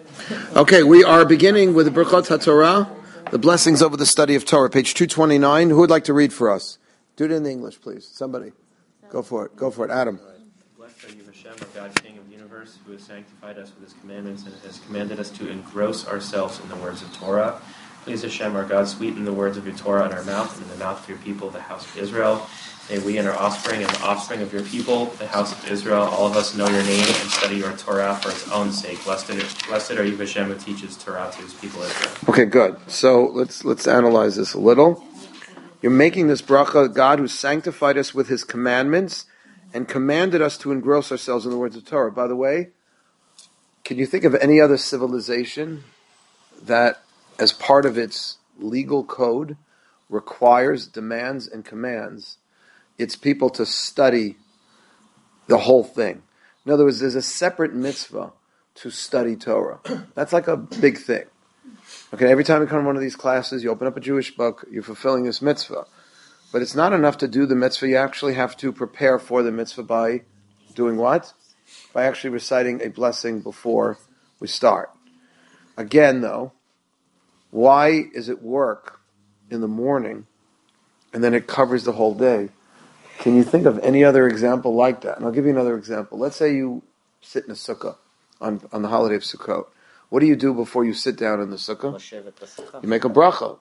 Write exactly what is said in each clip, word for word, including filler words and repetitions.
Okay, we are beginning with the Birchot HaTorah, the blessings over the study of Torah, page two twenty-nine. Who would like to read for us? Do it in English, please. Somebody. Go for it. Go for it. Adam. Blessed are you, Hashem, our God, King of the universe, who has sanctified us with his commandments and has commanded us to engross ourselves in the words of Torah. Please, Hashem, our God, sweeten the words of your Torah in our mouth and in the mouth of your people, the house of Israel. May we and our offspring and the offspring of your people, the house of Israel, all of us know your name and study your Torah for its own sake. Blessed are, blessed are you, Hashem, who teaches Torah to his people Israel. Okay, good. So let's let's analyze this a little. You're making this bracha, God who sanctified us with his commandments and commanded us to engross ourselves in the words of Torah. By the way, can you think of any other civilization that, as part of its legal code, requires, demands, and commands its people to study the whole thing? In other words, there's a separate mitzvah to study Torah. That's like a big thing. Okay, every time you come to one of these classes, you open up a Jewish book, you're fulfilling this mitzvah. But it's not enough to do the mitzvah. You actually have to prepare for the mitzvah by doing what? By actually reciting a blessing before we start. Again, though, why is it work in the morning and then it covers the whole day? Can you think of any other example like that? And I'll give you another example. Let's say you sit in a sukkah on, on the holiday of Sukkot. What do you do before you sit down in the sukkah? You make a bracha.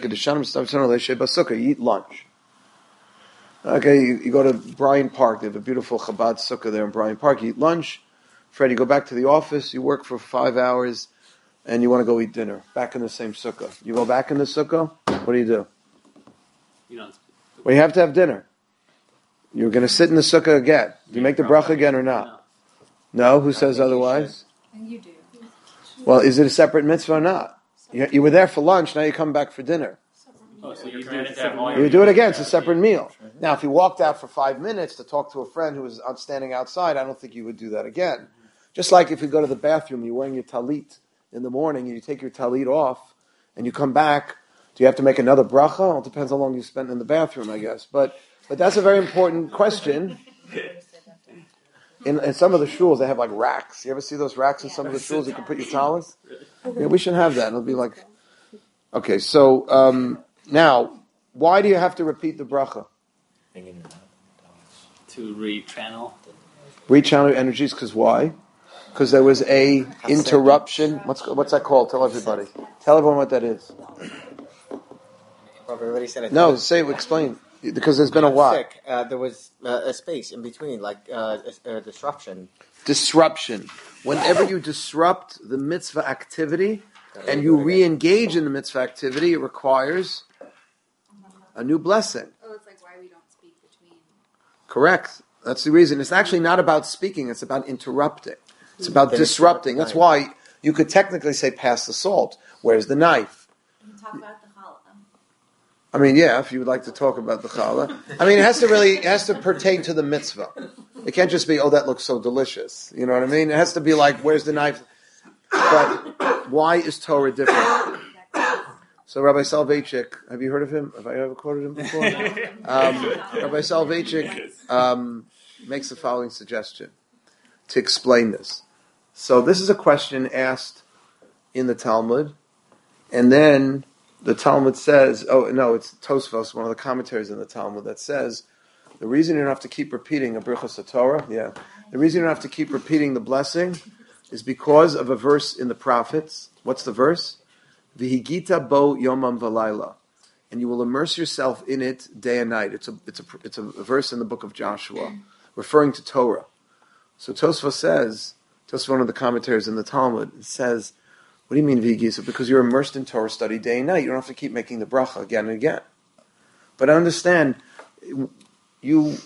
You eat lunch. Okay, you, you go to Bryant Park. They have a beautiful Chabad sukkah there in Bryant Park. You eat lunch. Fred, you go back to the office. You work for five hours, and you want to go eat dinner. Back in the same sukkah. You go back in the sukkah. What do you do? You don't. Well, you have to have dinner. You're going to sit in the sukkah again. Do you make the bracha again or not? No? Who says otherwise? And you do. Well, is it a separate mitzvah or not? You, you were there for lunch, now you come back for dinner. Oh, so you do commanded it to have all You do it again, it's a separate meal. Now, if you walked out for five minutes to talk to a friend who was out standing outside, I don't think you would do that again. Just like if you go to the bathroom, you're wearing your talit in the morning, and you take your talit off, and you come back, do you have to make another bracha? Well, it depends how long you spent in the bathroom, I guess. But but that's a very important question. In, in some of the shuls, they have like racks. You ever see those racks in some of the shuls? You can put your talis. Yeah, we should have that. It'll be like, okay. So um, now, why do you have to repeat the bracha? To rechannel. Rechannel your energies, because why? Because there was a interruption. What's what's that called? Tell everybody. Tell everyone what that is. Well, everybody said it. No, say explain. Because there's been a what? Sick. Uh, there was uh, a space in between, like uh, a, a disruption. Disruption. Whenever you disrupt the mitzvah activity and you re-engage in the mitzvah activity, it requires a new blessing. Oh, it's like why we don't speak between. Correct. That's the reason. It's actually not about speaking. It's about interrupting. It's about disrupting. That's why you could technically say pass the salt. Where's the knife? We can talk about the challah. I mean, yeah, if you would like to talk about the challah. I mean, it has to really, it has to pertain to the mitzvah. It can't just be, oh, that looks so delicious. You know what I mean? It has to be like, where's the knife? But why is Torah different? So Rabbi Soloveitchik, have you heard of him? Have I ever quoted him before? Um, Rabbi Soloveitchik um, makes the following suggestion to explain this. So this is a question asked in the Talmud, and then the Talmud says, oh, no, it's Tosfos, one of the commentaries in the Talmud, that says, the reason you don't have to keep repeating a Birchos HaTorah, yeah, the reason you don't have to keep repeating the blessing is because of a verse in the prophets. What's the verse? V'higita bo yomam v'layla. And you will immerse yourself in it day and night. It's a, it's a, it's a verse in the book of Joshua, referring to Torah. So Tosfos says, Tosfos, one of the commentaries in the Talmud, says, what do you mean v'higita? Because you're immersed in Torah study day and night. You don't have to keep making the bracha again and again. But I understand, you you,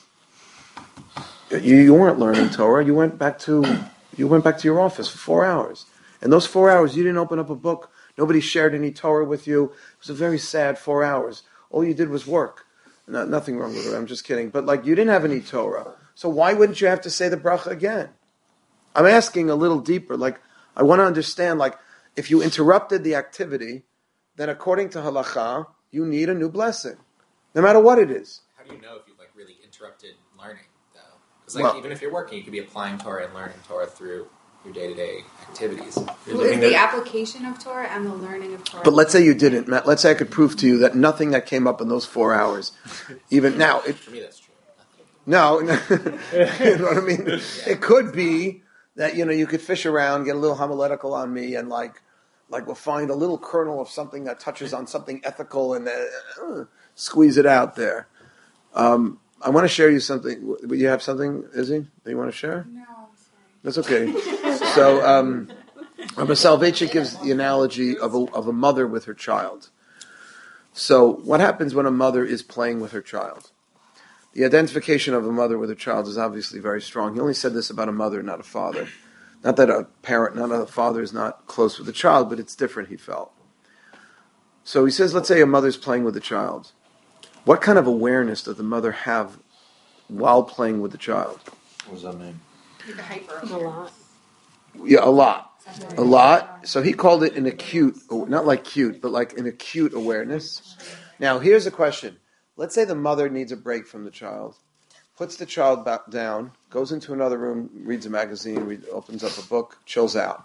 you weren't learning Torah. You went back to you went back to your office for four hours. And those four hours, you didn't open up a book. Nobody shared any Torah with you. It was a very sad four hours. All you did was work. No, nothing wrong with it. I'm just kidding. But like, you didn't have any Torah. So why wouldn't you have to say the bracha again? I'm asking a little deeper. Like, I want to understand, like, if you interrupted the activity, then according to halacha, you need a new blessing, no matter what it is. How do you know if you like really interrupted learning, though? Because like Well, even if you're working, you could be applying Torah and learning Torah through your day-to-day activities. You're Well, is living the the- application of Torah and the learning of Torah. But let's say you didn't, Matt. Let's say I could prove to you that nothing that came up in those four hours, even now, it, For me, that's true. no, no you know what I mean? It could be that, you know, you could fish around, get a little homiletical on me, and like, like we'll find a little kernel of something that touches on something ethical and uh, squeeze it out there. Um, I want to share you something. You have something, Izzy, that you want to share? No, I'm sorry. That's okay. So, um, Rabbi Soloveitchik gives the analogy of a, of a mother with her child. So, what happens when a mother is playing with her child? The identification of a mother with her child is obviously very strong. He only said this about a mother, not a father. Not that a parent, not a father is not close with a child, but it's different, he felt. So he says, let's say a mother's playing with a child. What kind of awareness does the mother have while playing with the child? What does that mean? Like a hyper A lot. Yeah, a lot. A lot. So he called it an acute, not like cute, but like an acute awareness. Now, here's a question. Let's say the mother needs a break from the child, puts the child back down, goes into another room, reads a magazine, read, opens up a book, chills out.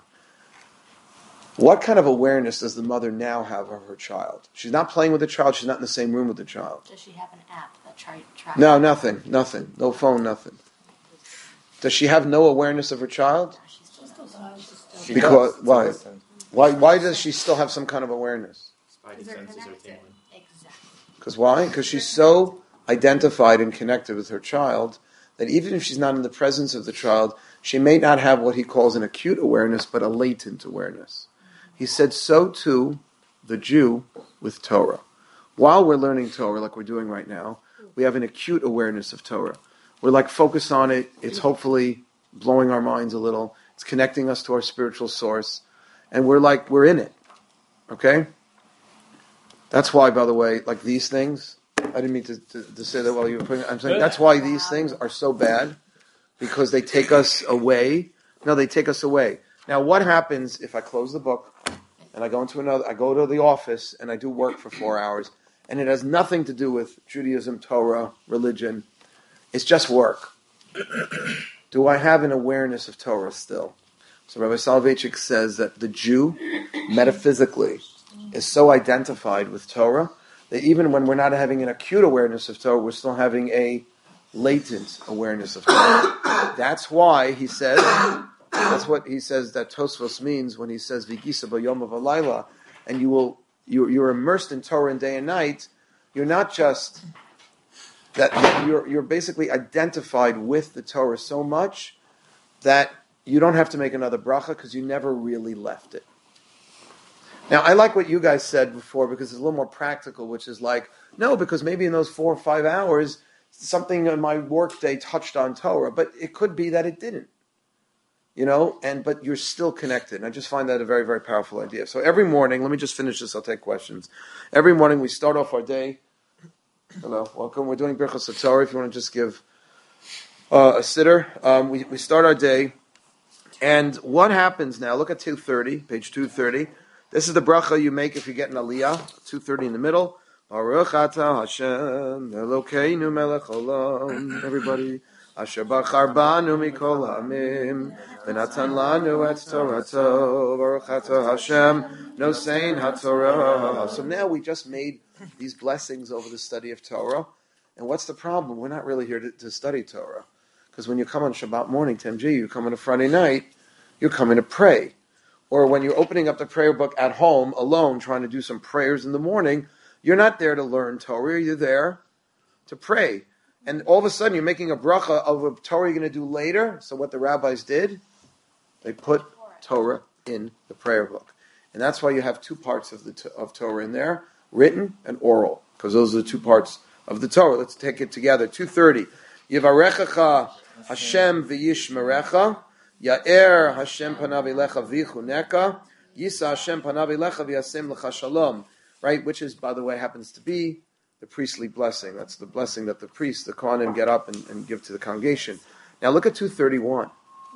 What kind of awareness does the mother now have of her child? She's not playing with the child. She's not in the same room with the child. Does she have an app that try tracks? No, nothing, nothing. No phone, nothing. Does she have no awareness of her child? She Because does. why? It's a listen. Why? Why does she still have some kind of awareness? Spidey Because they're senses are connected. tingling. Exactly. Because why? Because she's so identified and connected with her child that even if she's not in the presence of the child, she may not have what he calls an acute awareness, but a latent awareness. He said, so too the Jew with Torah. While we're learning Torah, like we're doing right now, we have an acute awareness of Torah. We're like focused on it. It's hopefully blowing our minds a little. It's connecting us to our spiritual source. And we're like, we're in it. Okay? That's why, by the way, like these things, I didn't mean to, to, to say that while you were putting it, I'm saying that's why these things are so bad, because they take us away. No, they take us away. Now, what happens if I close the book and I go into another, I go to the office and I do work for four hours, and it has nothing to do with Judaism, Torah, religion. It's just work. Do I have an awareness of Torah still? So Rabbi Soloveitchik says that the Jew, metaphysically, is so identified with Torah that even when we're not having an acute awareness of Torah, we're still having a latent awareness of Torah. That's why he says, that's what he says that Tosfos means when he says Vigisa b'yom v'layla, and you will you're, you're immersed in Torah in day and night. You're not just that, that you're you're basically identified with the Torah so much that you don't have to make another bracha because you never really left it. Now, I like what you guys said before because it's a little more practical, which is like, no, because maybe in those four or five hours, something in my workday touched on Torah, but it could be that it didn't. You know, and but you're still connected. And I just find that a very, very powerful idea. So every morning, let me just finish this, I'll take questions. Every morning we start off our day. Hello, welcome. We're doing Birchos HaTorah. If you want to just give uh, a sitter. Um, we, we start our day. And what happens now? Look at two thirty, page two thirty. This is the bracha you make if you get an aliyah. two thirty in the middle. Baruch atah Hashem Elokeinu melech olam. Everybody. Asher bachar banu mikol ha'amim v'natan lanu et Torato. Baruch atah Hashem nosein haTorah. So now we just made these blessings over the study of Torah. And what's the problem? We're not really here to, to study Torah. Because when you come on Shabbat morning to M G, you come on a Friday night, you're coming to pray. Or when you're opening up the prayer book at home, alone, trying to do some prayers in the morning, you're not there to learn Torah, you're there to pray. And all of a sudden, you're making a bracha of a Torah you're going to do later. So what the rabbis did, they put Torah in the prayer book. And that's why you have two parts of the of Torah in there, written and oral, because those are the two parts of the Torah. Let's take it together. two thirty. Yivarechecha Hashem v'yishmerecha, Ya'er Hashem panav elecha v'yichuneka, Yisa Hashem panav elecha v'yasem lecha shalom. Right, which is, by the way, happens to be the priestly blessing. That's the blessing that the priests, the Kohanim, get up and, and give to the congregation. Now look at two thirty-one.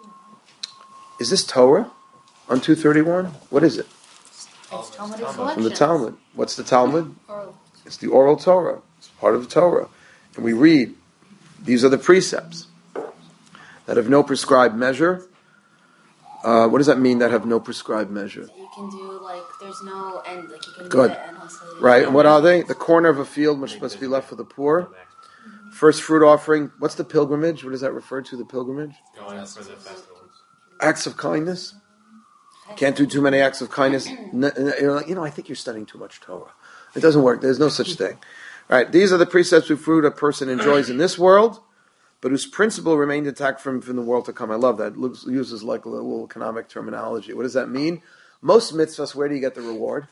Is this Torah on two thirty-one? What is it? It's Talmudic Talmud. From the selections. Talmud. What's the Talmud? Oral. It's the oral Torah. It's part of the Torah. And we read, these are the precepts that have no prescribed measure. Uh, what does that mean? That have no prescribed measure. You can do like there's no end. Like you can Good. do it endlessly. Right. And what are they? The corner of a field which must be left for the poor. First fruit offering. What's the pilgrimage? What does that refer to? The pilgrimage? Going for the festivals. Acts of kindness. Can't do too many acts of kindness. N- You're like, you know, I think you're studying too much Torah. It doesn't work. There's no such thing. All right. These are the precepts of fruit a person enjoys in this world, but whose principle remained intact from, from the world to come. I love that. It looks, uses like a little economic terminology. What does that mean? Most mitzvahs, where do you get the reward?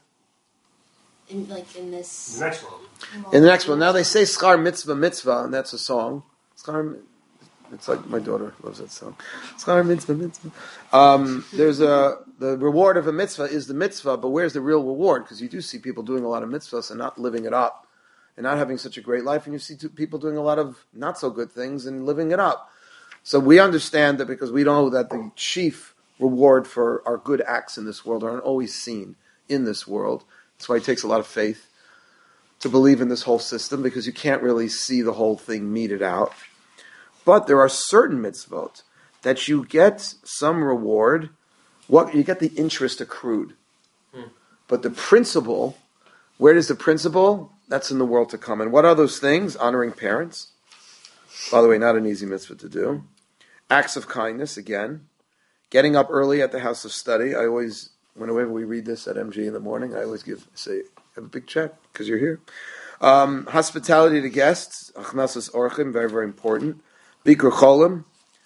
In like in this. The next one. In the next one. Now they say schar mitzvah mitzvah, and that's a song. Schar, it's like my daughter loves that song. Schar mitzvah mitzvah. Um, there's a the reward of a mitzvah is the mitzvah, but where's the real reward? Because you do see people doing a lot of mitzvahs and not living it up, and not having such a great life, and you see two people doing a lot of not so good things and living it up. So we understand that because we know that the chief reward for our good acts in this world aren't always seen in this world. That's why it takes a lot of faith to believe in this whole system, because you can't really see the whole thing meted out. But there are certain mitzvot that you get some reward. What you get the interest accrued. Hmm. But the principle, where is the principle? That's in the world to come. And what are those things? Honoring parents. By the way, not an easy mitzvah to do. Acts of kindness, again. Getting up early at the house of study. I always, whenever we read this at M G in the morning, I always give, say, have a big check, because you're here. Um, hospitality to guests. Achnasas orchim, very, very important. Bikur cholim.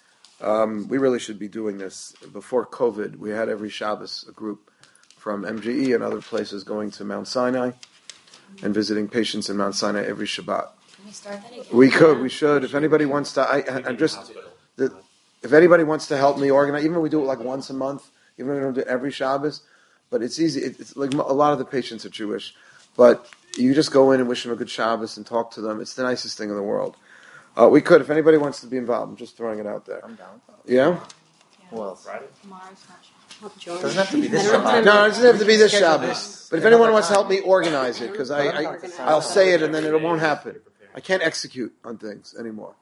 Um, we really should be doing this. Before COVID, we had every Shabbos a group from M G E and other places going to Mount Sinai and visiting patients in Mount Sinai every Shabbat. Can we start that again? We could, we should. If anybody wants to, I, I, I'm just, the, if anybody wants to help me organize, even if we do it like once a month, even if we don't do it every Shabbos, but it's easy. It, it's like a lot of the patients are Jewish, but you just go in and wish them a good Shabbos and talk to them. It's the nicest thing in the world. Uh, we could, if anybody wants to be involved. I'm just throwing it out there. I'm down. Yeah? Who else? Friday? Tomorrow's not sure. Doesn't have to be this Shabbat. No, it doesn't have to be this Shabbos. But if anyone wants to help me organize it, because I, I, I'll say it and then it won't happen. I can't execute on things anymore.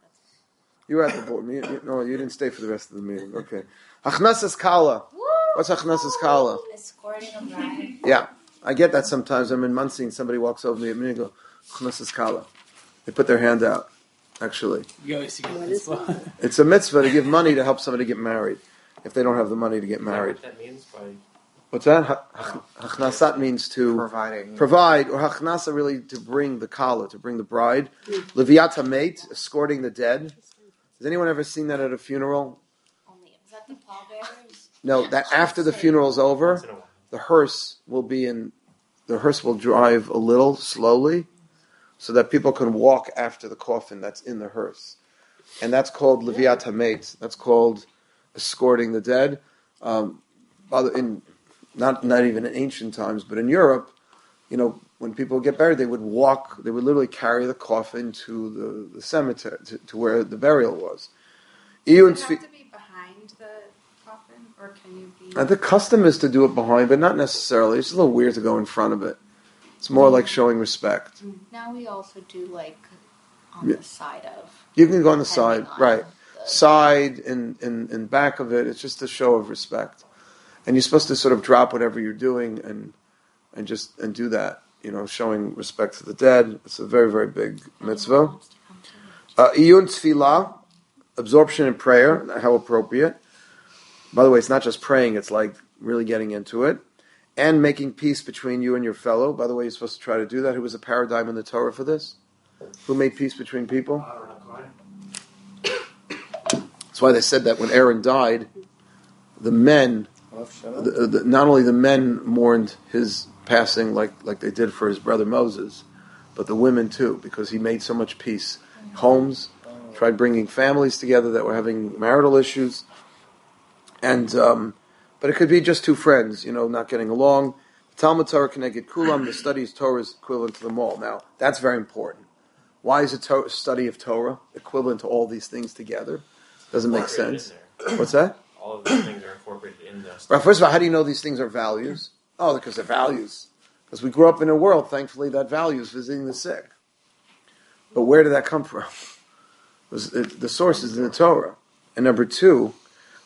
You were at the board. You, you, no, you didn't stay for the rest of the meeting. Okay. Achnasas kala. What's achnasas kala? Escorting a bride. Yeah, I get that sometimes. I'm in Muncie and somebody walks over to me and I go, achnasas kala. They put their hand out. Actually, You always get this one. it's a mitzvah to give money to help somebody get married if they don't have the money to get Is that married. what that means by What's that? Ha- ha- Hachnasat means to Providing. provide, or hachnasa really to bring the kala, to bring the bride. Leviat hamet, escorting the dead. Has anyone ever seen that at a funeral? Only is that the pallbearers? No, that after the funeral's over, once in a while? the hearse will be in, the hearse will drive a little slowly so that people can walk after the coffin that's in the hearse. And that's called Leviat hamet. That's called escorting the dead. Um, other- in Not not even in ancient times, but in Europe, you know, when people get buried, they would walk, they would literally carry the coffin to the, the cemetery, to, to where the burial was. Does it have to be behind the coffin, or can you be? Uh, the custom is to do it behind, but not necessarily. It's a little weird to go in front of it. It's more like showing respect. Now we also do like on Yeah. the side of. You can go on the side, depending on right. the- Side and, and, and back of it. It's just a show of respect. And you're supposed to sort of drop whatever you're doing and and just and do that. You know, showing respect to the dead. It's a very, very big mitzvah. Uh, Iyun tefillah, absorption in prayer, how appropriate. By the way, it's not just praying, it's like really getting into it. And making peace between you and your fellow. By the way, you're supposed to try to do that. Who was a paradigm in the Torah for this? Who made peace between people? That's why they said that when Aaron died, the men, the, the, not only the men mourned his passing like, like they did for his brother Moses, but the women too, because he made so much peace. Homes, tried bringing families together that were having marital issues, and um, but it could be just two friends, you know, not getting along. Talmud Torah Keneged Kulam, the study of Torah is equivalent to them all. Now, that's very important. Why is a to- study of Torah equivalent to all these things together? Doesn't make sense. What's that? All of these things are incorporated in this. Well, first of all, how do you know these things are values? Oh, because they're values. Because we grew up in a world, thankfully, that values visiting the sick. But where did that come from? It was, it, the source is in the Torah. And number two,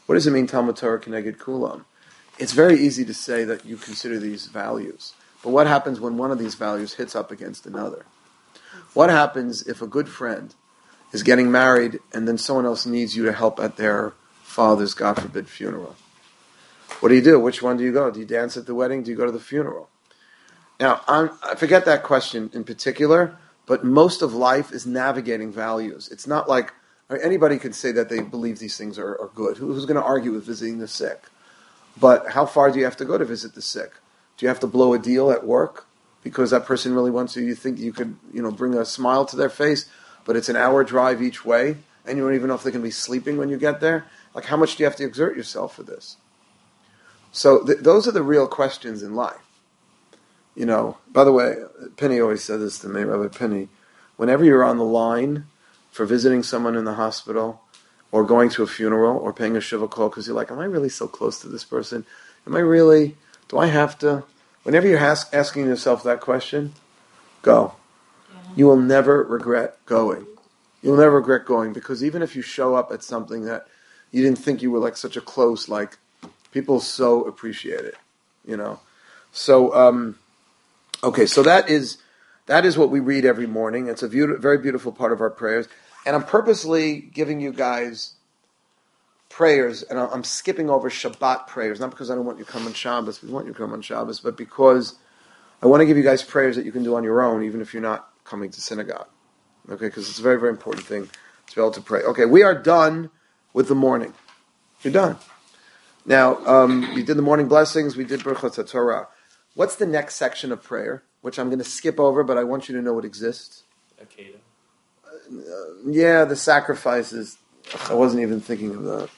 What does it mean, Talmud Torah Keneged Kulam? It's very easy to say that you consider these values. But what happens when one of these values hits up against another? What happens if a good friend is getting married and then someone else needs you to help at their father's, God forbid, funeral? What do you do? Which one do you go? Do you dance at the wedding? Do you go to the funeral? Now, I'm, I forget that question in particular, but most of life is navigating values. It's not like I mean, anybody could say that they believe these things are, are good. Who, who's going to argue with visiting the sick? But how far do you have to go to visit the sick? Do you have to blow a deal at work because that person really wants you? You think you could, you know, bring a smile to their face, but it's an hour drive each way, and you don't even know if they're going to be sleeping when you get there? Like, how much do you have to exert yourself for this? So th- those are the real questions in life. You know, by the way, Penny always said this to me, Rabbi Penny, whenever you're on the line for visiting someone in the hospital or going to a funeral or paying a shiva call because you're like, am I really so close to this person? Am I really, do I have to? Whenever you're ask, asking yourself that question, go. Yeah. You will never regret going. You'll never regret going because even if you show up at something that you didn't think you were like such a close, like, people so appreciate it, you know. So, um, okay, so that is that is what we read every morning. It's a view, very beautiful part of our prayers. And I'm purposely giving you guys prayers, and I'm skipping over Shabbat prayers, not because I don't want you to come on Shabbos, we want you to come on Shabbos, but because I want to give you guys prayers that you can do on your own, even if you're not coming to synagogue. Okay, because it's a very, very important thing to be able to pray. Okay, we are done with the morning. You're done. Now, um, we did the morning blessings, we did Birchot HaTorah. What's the next section of prayer, which I'm going to skip over, but I want you to know it exists? Akeda. Uh, yeah, the sacrifices. I wasn't even thinking of that.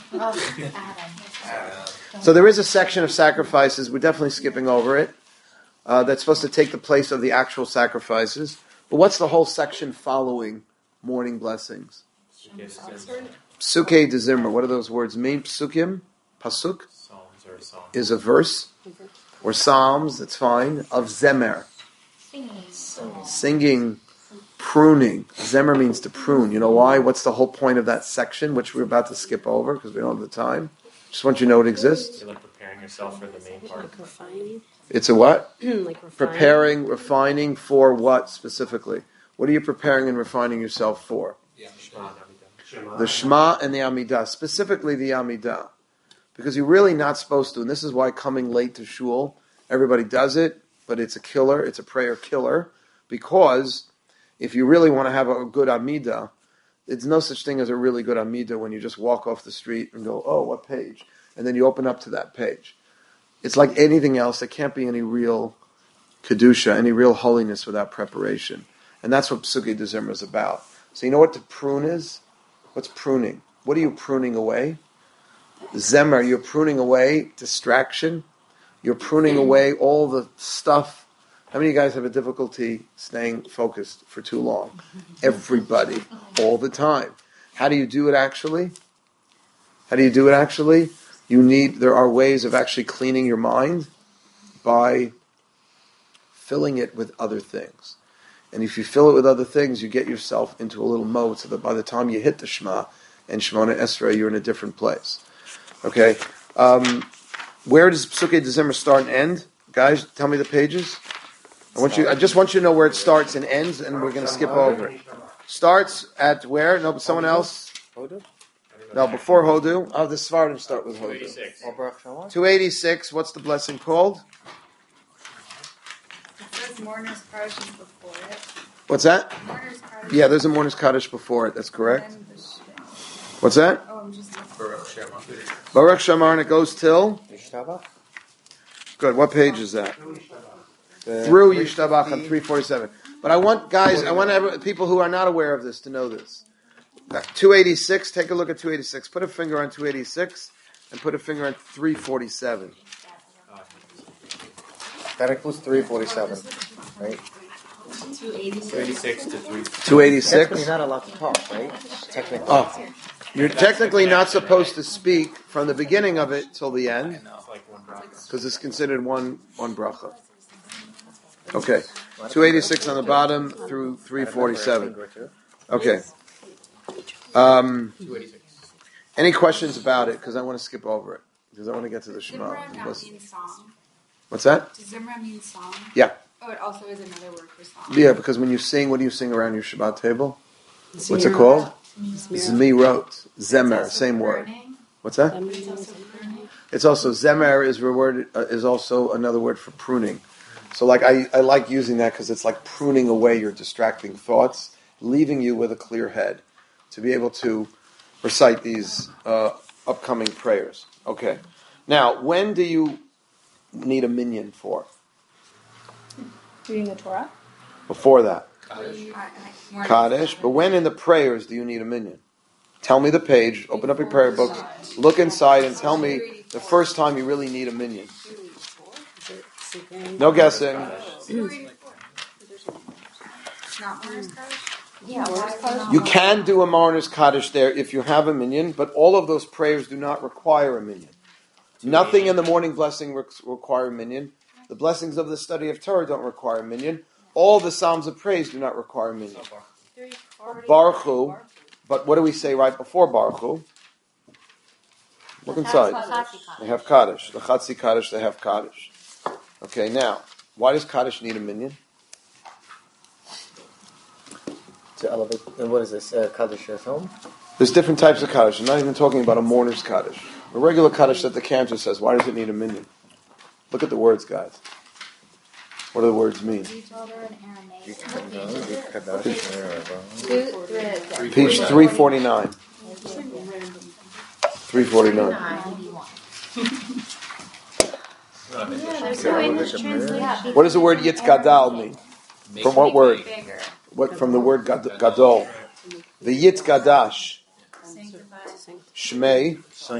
So there is a section of sacrifices. We're definitely skipping over it. Uh, that's supposed to take the place of the actual sacrifices. But what's the whole section following morning blessings? Psukei de Zimra. What do those words mean? Psukim? Pasuk? Psalms or songs. Is a verse. Or psalms, that's fine. Of Zemer. Singing. Singing. Pruning. Zemer means to prune. You know why? What's the whole point of that section, which we're about to skip over because we don't have the time? Just want you to know it exists. You're like preparing yourself for the main part. Like refining? It's a what? like refining. Preparing, refining for what specifically? What are you preparing and refining yourself for? Yeah. Shema. The Shema and the Amidah. Specifically the Amidah. Because you're really not supposed to, and this is why coming late to shul, everybody does it, but it's a killer, it's a prayer killer, because if you really want to have a good Amidah, there's no such thing as a really good Amidah when you just walk off the street and go, oh, what page? And then you open up to that page. It's like anything else, there can't be any real Kedusha, any real holiness without preparation. And that's what Psukei de Zimra is about. So you know what to prune is? What's pruning? What are you pruning away? Zemer, you're pruning away distraction. You're pruning away all the stuff. How many of you guys have a difficulty staying focused for too long? Everybody, all the time. How do you do it actually? How do you do it actually? You need, there are ways of actually cleaning your mind by filling it with other things. And if you fill it with other things, you get yourself into a little mode so that by the time you hit the Shema and Shemona Esrei, you're in a different place. Okay? Um, where does Psukei de Zimra start and end? Guys, tell me the pages. I want you. I just want you to know where it starts and ends, and we're going to skip over it. Starts at where? No, but someone else? Hodu? No, before Hodu. Oh, the Svardim start with Hodu. Or Baruch Shalom? two eighty-six, what's the blessing called? It says mourner's Kaddish before it. What's that? Mourner's Kaddish. Yeah, there's a mourner's Kaddish before it, that's correct. And then the Shema. What's that? Oh, I'm just looking. Baruch Shema. Baruch Shamar, and it goes till? Yishtaba? Good, what page is that? The Through Yishtabach on three forty-seven. But I want guys, I want every, people who are not aware of this to know this. two eighty-six, take a look at two eighty-six. Put a finger on two eighty-six and put a finger on three forty-seven. That includes three forty-seven, right? two eighty-six to three. two eighty-six? Technically, you're not allowed to talk, right? Technically. Oh, you're technically not supposed to speak from the beginning of it till the end, It's like one bracha. because it's considered one one bracha. Okay, two eighty-six on the bottom through three forty-seven. Okay. Um, two eighty-six. Any questions about it? Because I want to skip over it. Because I want to get to the Shema. Zimra not mean song. What's that? Does Zimra mean song? Yeah. Oh, it also is another word for song. Yeah, because when you sing, what do you sing around your Shabbat table? What's it called? Zmirot. Zemer, same word. What's that? It's also pruning. It's also Zemer is reword uh, is also another word for pruning. So like I, I like using that because it's like pruning away your distracting thoughts, leaving you with a clear head to be able to recite these uh, upcoming prayers. Okay. Now, when do you need a minyan for? Reading the Torah? Before that. Kaddish. Kaddish. But when in the prayers do you need a minyan? Tell me the page, open up your prayer book, look inside and tell me the first time you really need a minyan. No guessing. Not Morris Kaddish? Yeah, Morris Kaddish. You can do a Mariner's Kaddish there if you have a minyan, but all of those prayers do not require a minyan. Nothing in the morning blessing re- require a minyan. The blessings of the study of Torah don't require a minyan. All the Psalms of praise do not require a minyan. Baruch Hu, but what do we say right before Baruch Hu? Look inside. They have Kaddish. The Chatzi Kaddish, they have Kaddish. Okay, now, why does Kaddish need a minyan? To elevate, and what is this? Uh, Kaddish at home? There's different types of Kaddish. I'm not even talking about a mourner's Kaddish. A regular Kaddish that the cantor says, why does it need a minyan? Look at the words, guys. What do the words mean? Page three forty-nine. three forty-nine. What does the word Yitzgadal mean? From what word? What from the word gad- gadol? The Yitzgadash. Shmei.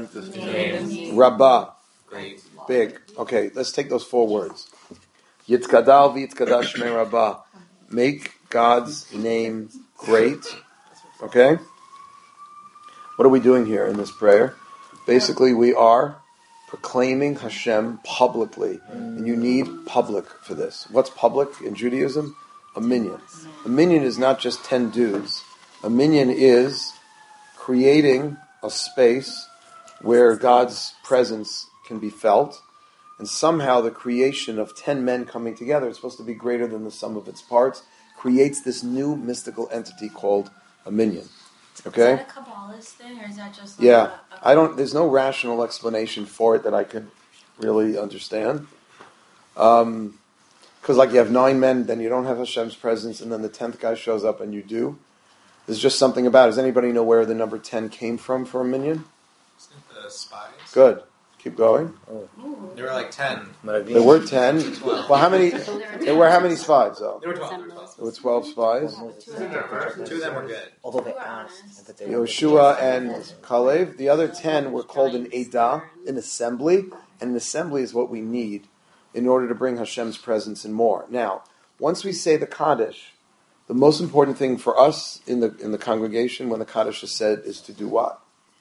Rabbah. Big. Okay, let's take those four words. Yitzgadal v'yitzgadash shmei Rabbah. Make God's name great. Okay? What are we doing here in this prayer? Basically, we are proclaiming Hashem publicly. And you need public for this. What's public in Judaism? A minyan. A minyan is not just ten dudes. A minyan is creating a space where God's presence can be felt. And somehow the creation of ten men coming together, it's supposed to be greater than the sum of its parts, creates this new mystical entity called a minyan. Okay? Is that a Kabbalist thing, or is that just like Yeah. a, a... I don't, there's no rational explanation for it that I could really understand. Um, because like you have nine men, then you don't have Hashem's presence, and then the tenth guy shows up and you do. There's just something about it. Does anybody know where the number ten came from for a minyan? Isn't it the spies? Good. Keep going. There were like ten. There were ten. Well, how many? There were how many spies though? There were twelve. There were twelve. There were twelve spies. Two of them were good. Although they asked, but they Yoshua and Kalev. The other ten were called an Edah, an assembly, and an assembly is what we need in order to bring Hashem's presence and more. Now, once we say the Kaddish, the most important thing for us in the in the congregation when the Kaddish is said is to do what?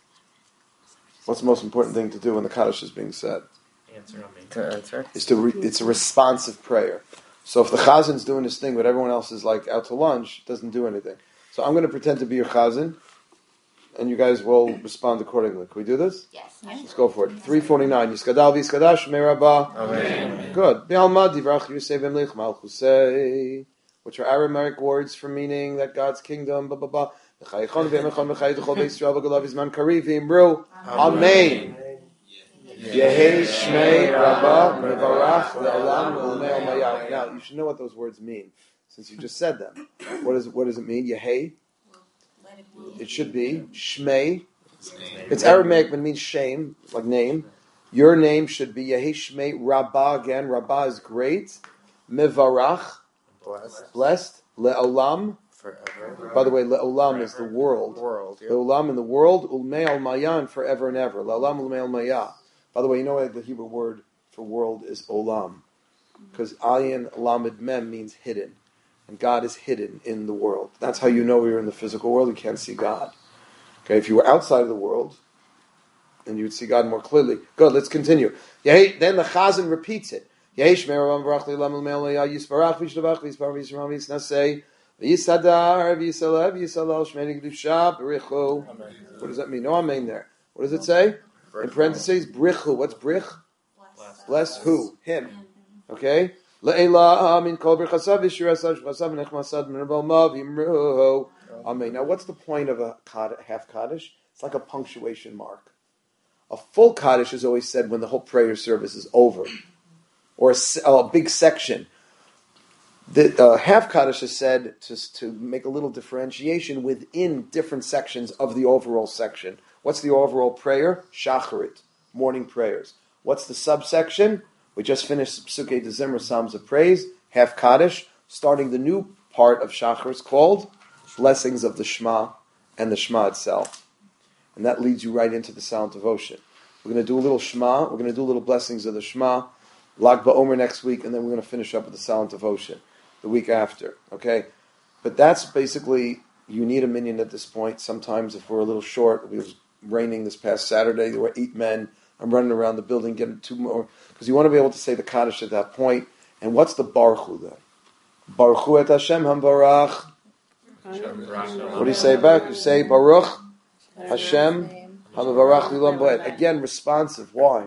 What's the most important thing to do when the Kaddish is being said? Answer on me. to answer. Is to re, it's a responsive prayer. So if the Chazin's doing his thing, but everyone else is like out to lunch, it doesn't do anything. So I'm going to pretend to be your Chazin, and you guys will respond accordingly. Can we do this? Yes. Let's go for it. three forty-nine. Yiskadal v'yiskadash merabah. Amen. Good. Be'alma divrach yusei v'mlich malchusei. Which are Aramaic words for meaning that God's kingdom, blah, blah, blah. Amen. Yehei Shmei Rabbah Mevarach Le'olam U'Mei Mayach. Now, you should know what those words mean, since you just said them. What, is, what does it mean? Yehei? It should be Shmei. It's Aramaic, but it means shame, like name. Your name should be Yehei Shmei Rabbah. Again, Rabbah is great. Mevarach, Blessed blessed. Le'olam. forever. By the way, Le'olam is the world. World. Yeah. Le'olam in the world. Ulmei al mayan, forever and ever. Le'olam ulmei al maya. By the way, you know what the Hebrew word for world is olam. Because ayin lamed mem means hidden. And God is hidden in the world. That's how you know we're in the physical world. You can't see God. Okay, if you were outside of the world, then you would see God more clearly. Good, let's continue. Yehei, then the Chazan repeats it. Yehei shmei Rabbah Mevarach Le'olam ulmei al maya yisparach v'yishtabach v'yispar v'yisram v'yisnasei v'yisadar v'yisalev v'yisalal shmei kedusha b'richu. What does that mean? No amen there. What does it say? In parentheses, brichu. What's brich? Bless. Bless who? Him. Okay? Le'ela amin kol brichasav v'shirasav shvasav nechmasad minabamav yimruhu. Amen. Now, what's the point of a half Kaddish? It's like a punctuation mark. A full Kaddish is always said when the whole prayer service is over, or a, a big section. The uh, half Kaddish is said to, to make a little differentiation within different sections of the overall section. What's the overall prayer? Shacharit, morning prayers. What's the subsection? We just finished Psukei D'Zimra, Psalms of Praise, half Kaddish, starting the new part of Shacharit called Blessings of the Shema and the Shema itself. And that leads you right into the Silent Devotion. We're going to do a little Shema, we're going to do a little Blessings of the Shema, Lag BaOmer next week, and then we're going to finish up with the Silent Devotion the week after, okay? But that's basically, you need a minyan at this point. Sometimes if we're a little short, it was raining this past Saturday, there were eight men. I'm running around the building getting two more, because you want to be able to say the Kaddish at that point. And what's the Baruch Hu then? Baruch Hu et Hashem HaMbarach. What do you say back? You say Baruch Hashem HaMbarach Lilam Bo'ed. Again, responsive. Why?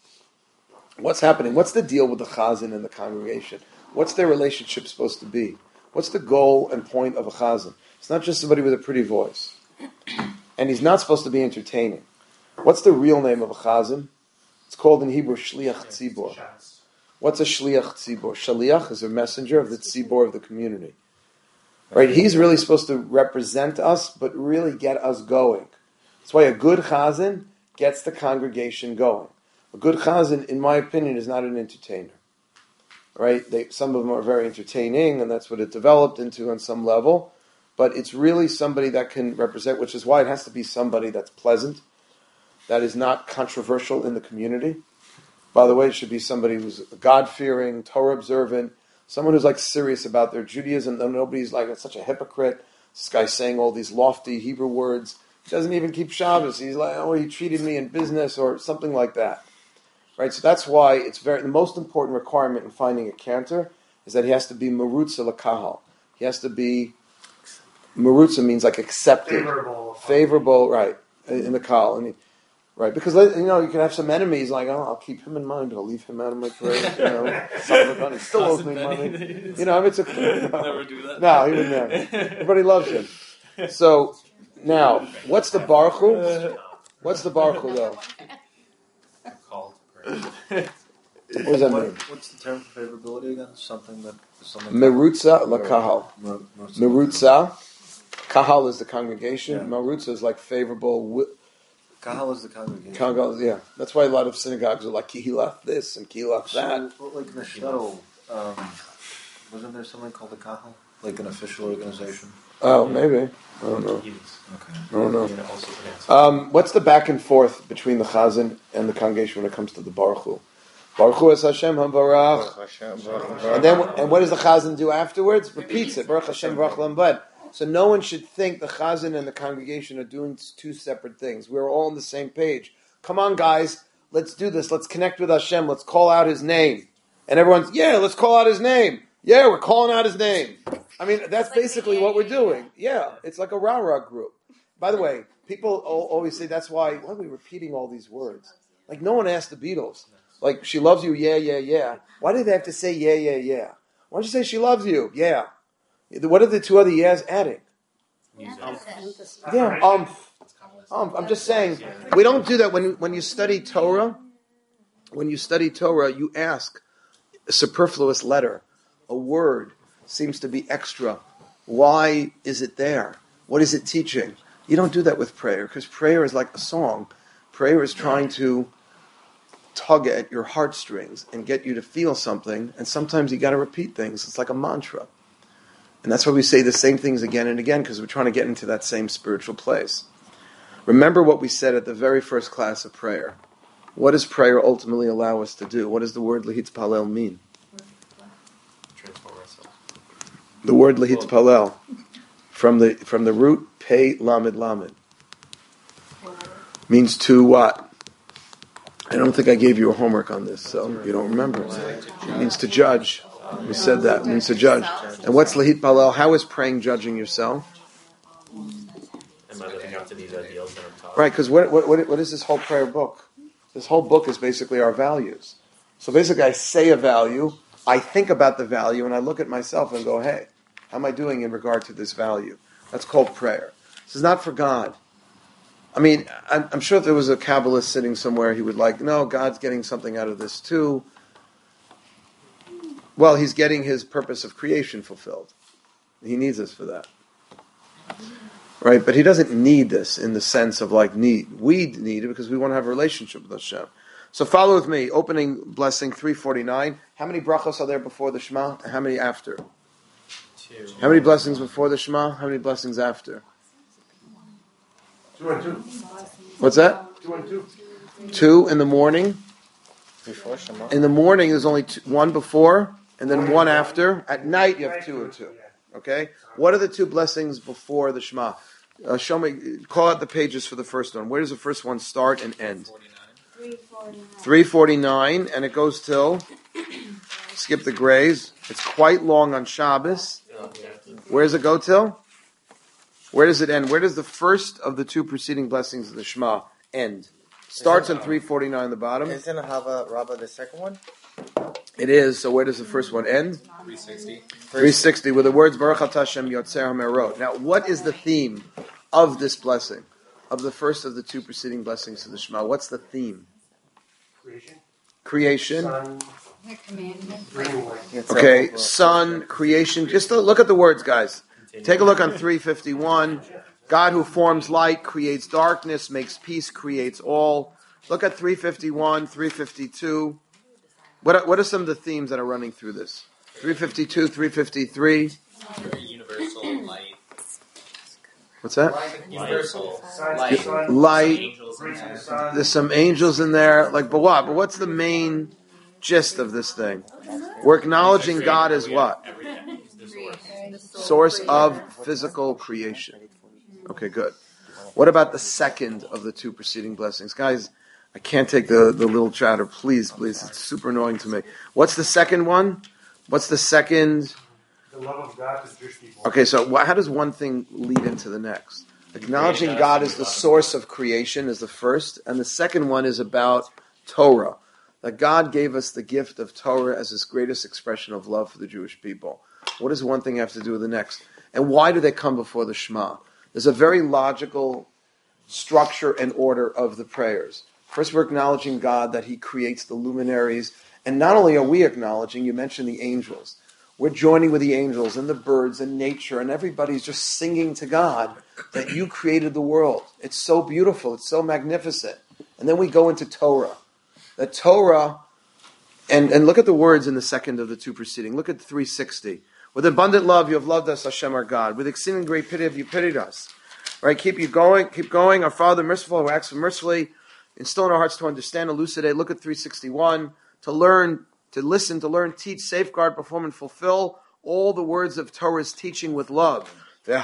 What's happening? What's the deal with the Chazan and the congregation? What's their relationship supposed to be? What's the goal and point of a Chazan? It's not just somebody with a pretty voice. And he's not supposed to be entertaining. What's the real name of a Chazan? It's called in Hebrew Shliach Tzibor. What's a Shliach Tzibor? Shaliach is a messenger of the Tzibor of the community. Right? He's really supposed to represent us, but really get us going. That's why a good Chazan gets the congregation going. A good Chazan, in my opinion, is not an entertainer. Right? They, some of them are very entertaining, and that's what it developed into on some level. But it's really somebody that can represent, which is why it has to be somebody that's pleasant, that is not controversial in the community. By the way, it should be somebody who's God-fearing, Torah-observant, someone who's like serious about their Judaism. Nobody's like such a hypocrite. This guy's saying all these lofty Hebrew words. He doesn't even keep Shabbos. He's like, oh, he treated me in business or something like that. Right, so that's why it's very the most important requirement in finding a cantor is that he has to be merutza l'kahal. He has to be merutza means like accepted, favorable, favorable, right, in the kahal, and he, right because you know you can have some enemies like oh I'll keep him in mind but I'll leave him out of my prayer. You know, son of a gun, he still owes me money. You know, I mean, it's a you know, never do that. No, he would never. Everybody loves him. So now, what's the Baruch Hu? What's the Baruch Hu though? Called. What does that mean? What's the term for favorability again? Something that something. Merutza l'kahal. Merutza, kahal is the congregation. Yeah. Merutza is like favorable. Wi- Kahal is the congregation. Kahal, yeah. That's why a lot of synagogues are like kihilach this and kihilach that. So, like in the shtetl, um, wasn't there something called the Kahal, like an official organization? Oh, maybe. I don't know. Okay. I don't know. Um, what's the back and forth between the Chazan and the congregation when it comes to the Baruch Hu? Baruch Hu es Hashem HaMbarach. And then, and what does the Chazan do afterwards? Repeats it. Baruch Hashem Baruch Lambad. So no one should think the Chazan and the congregation are doing two separate things. We're all on the same page. Come on, guys. Let's do this. Let's connect with Hashem. Let's call out His name. And everyone's, yeah, let's call out His name. Yeah, we're calling out His name. I mean, that's basically what we're doing. Yeah, it's like a rah-rah group. By the way, people always say that's why, why are we repeating all these words? Like, no one asked the Beatles. Like, she loves you, yeah, yeah, yeah. Why did they have to say yeah, yeah, yeah? Why don't you say she loves you? Yeah. What are the two other yeahs adding? Yeah, um, um, I'm just saying, we don't do that when, when you study Torah. When you study Torah, you ask a superfluous letter, a word seems to be extra. Why is it there? What is it teaching? You don't do that with prayer, because prayer is like a song. Prayer is trying to tug at your heartstrings and get you to feel something, and sometimes you got to repeat things. It's like a mantra. And that's why we say the same things again and again, because we're trying to get into that same spiritual place. Remember what we said at the very first class of prayer. What does prayer ultimately allow us to do? What does the word Lehitpalel mean? Transform ourselves. The word Lehitpalel, from the from the root Pei Lamed Lamed, means to what? I don't think I gave you a homework on this, so you don't remember. It means to judge. We said that. It means to judge. And what's Lehitpalel? How is praying judging yourself? Am I living up out to these ideals that I'm talking. Right, because what, what, what, what is this whole prayer book? This whole book is basically our values. So basically I say a value, I think about the value, and I look at myself and go, hey, how am I doing in regard to this value? That's called prayer. This is not for God. I mean, I'm, I'm sure if there was a Kabbalist sitting somewhere, he would like, no, God's getting something out of this too. Well, he's getting his purpose of creation fulfilled. He needs us for that. Right? But he doesn't need this in the sense of like need. We need it because we want to have a relationship with Hashem. So follow with me. Opening blessing three forty-nine. How many brachos are there before the Shema? And how many after? Two. How many blessings before the Shema? How many blessings after? Two and two. What's that? Two and two. Two in the morning. Before Shema. In the morning, there's only two, one before, and then one after. At night, you have two or two. Okay? What are the two blessings before the Shema? Uh, show me, call out the pages for the first one. Where does the first one start and end? three forty-nine, and it goes till, skip the grays. It's quite long on Shabbos. Where does it go till? Where does it end? Where does the first of the two preceding blessings of the Shema end? Starts on three forty-nine on the bottom. Isn't Hava Rabbah the second one? It is. So where does the first one end? three sixty. three sixty, with the words Baruch Atah Hashem Yotzer HaMerot. Now, what is the theme of this blessing? Of the first of the two preceding blessings of the Shema? What's the theme? Creation. Creation. Sun. The commandment. Bring away. Okay, sun, creation. Just look at the words, guys. Take a look on three fifty-one. God who forms light, creates darkness, makes peace, creates all. Look at three fifty-one, three fifty-two. What are, what are some of the themes that are running through this? three fifty-two, three fifty-three. Universal light. What's that? Universal Sun, light. sun, Light. Angels in brings the there. sun. There's some angels in there. Like, but what? But what's the main gist of this thing? We're acknowledging God as what? Everything. He's the source. Source of physical creation. Okay, good. What about the second of the two preceding blessings? Guys, I can't take the, the little chatter. Please, please. It's super annoying to me. What's the second one? What's the second? The love of God to Jewish people. Okay, so wh- how does one thing lead into the next? Acknowledging God as the source of creation is the first, and the second one is about Torah. That God gave us the gift of Torah as his greatest expression of love for the Jewish people. What does one thing have to do with the next? And why do they come before the Shema? There's a very logical structure and order of the prayers. First, we're acknowledging God that he creates the luminaries. And not only are we acknowledging, you mentioned the angels. We're joining with the angels and the birds and nature, and everybody's just singing to God that you created the world. It's so beautiful. It's so magnificent. And then we go into Torah. The Torah, and, and look at the words in the second of the two preceding. Look at three sixty. With abundant love you have loved us, Hashem our God. With exceeding great pity have you pitied us. Right? Keep you going. Keep going. Our Father, merciful, who acts mercifully, instill in our hearts to understand, elucidate. Look at three sixty-one. To learn, to listen, to learn, teach, safeguard, perform, and fulfill all the words of Torah's teaching with love.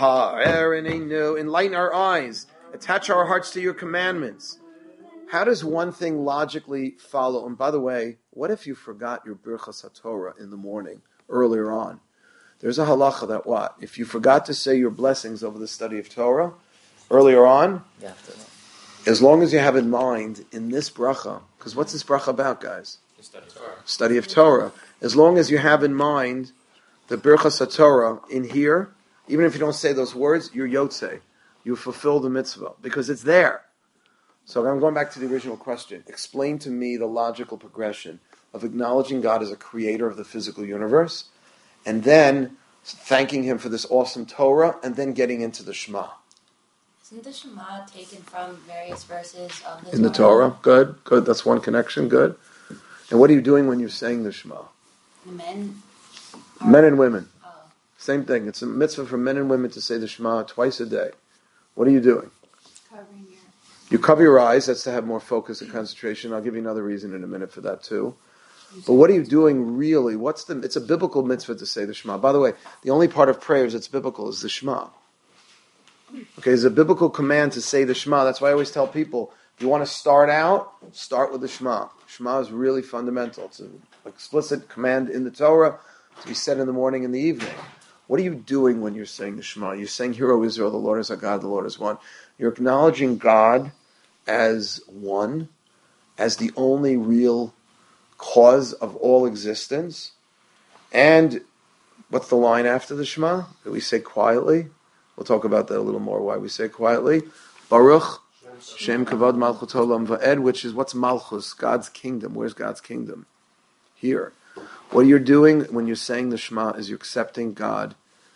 Enlighten our eyes. Attach our hearts to your commandments. How does one thing logically follow? And by the way, what if you forgot your Birchas HaTorah in the morning, earlier on? There's a halacha that what? If you forgot to say your blessings over the study of Torah, earlier on, Yeah. as long as you have in mind in this bracha, because what's this bracha about, guys? The study of Torah. Study of Torah. As long as you have in mind the Birchas HaTorah in here, even if you don't say those words, you're Yotzei. You fulfill the mitzvah, because it's there. So I'm going back to the original question. Explain to me the logical progression of acknowledging God as a creator of the physical universe, and then thanking him for this awesome Torah, and then getting into the Shema. Isn't the Shema taken from various verses of the In the Torah. Good, good. That's one connection. Good. And what are you doing when you're saying the Shema? The men. Men and women. Oh. Same thing. It's a mitzvah for men and women to say the Shema twice a day. What are you doing? Covering your. You cover your eyes. That's to have more focus and concentration. I'll give you another reason in a minute for that too. But what are you doing really? What's the? It's a biblical mitzvah to say the Shema. By the way, the only part of prayers that's biblical is the Shema. Okay, it's a biblical command to say the Shema. That's why I always tell people, if you want to start out, start with the Shema. Shema is really fundamental. It's an explicit command in the Torah to be said in the morning and the evening. What are you doing when you're saying the Shema? You're saying, Hear, O Israel, the Lord is our God, the Lord is one. You're acknowledging God as one, as the only real cause of all existence. And what's the line after the Shema that we say quietly? We'll talk about that a little more, why we say it quietly. Baruch Shem Kavod Malchut Olam Va'ed, which is what's Malchus, God's kingdom. Where's God's kingdom? Here. What you're doing when you're saying the Shema is you're accepting God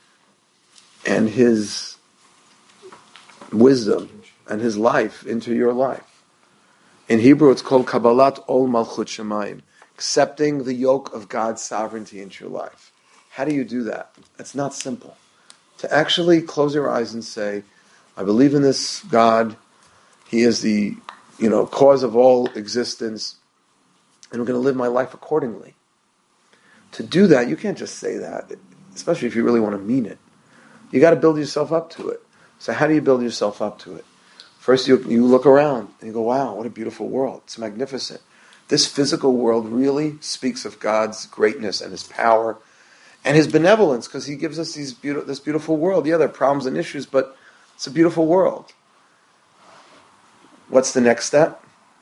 and His wisdom and His life into your life. In Hebrew, it's called Kabbalat Ol Malchut Shemayim, accepting the yoke of God's sovereignty into your life. How do you do that? It's not simple. To actually close your eyes and say, I believe in this God. He is the, you know, cause of all existence, and I'm going to live my life accordingly. To do that, you can't just say that, especially if you really want to mean it. You got to build yourself up to it. So how do you build yourself up to it? First, you, you look around and you go, wow, what a beautiful world. It's magnificent. This physical world really speaks of God's greatness and His power and His benevolence, because He gives us these beautiful, this beautiful world. Yeah, there are problems and issues, but it's a beautiful world. What's the next step?